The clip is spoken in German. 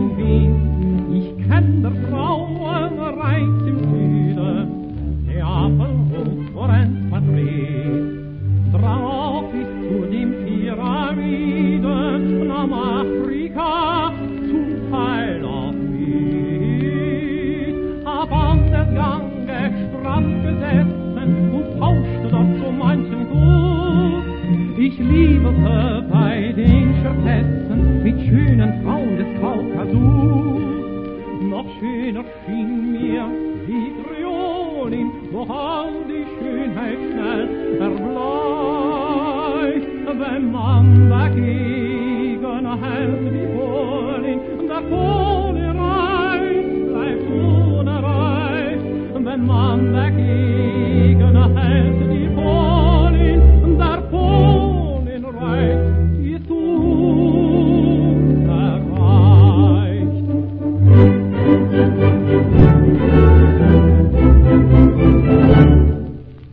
in Wien. Ich kenn der Frauen Reiz im Süden, Neapel hoch Florenz Madrid. Drauf ist zu den Pyramiden, am Afrika zum Teil auch mit. Hab an der Gange stramm gesessen und tauschte dort so manchen Gut. Ich liebete bei den Scherzessen mit schönen Frauen des Kaukasus. Noch schöner schien mir die Trionin, doch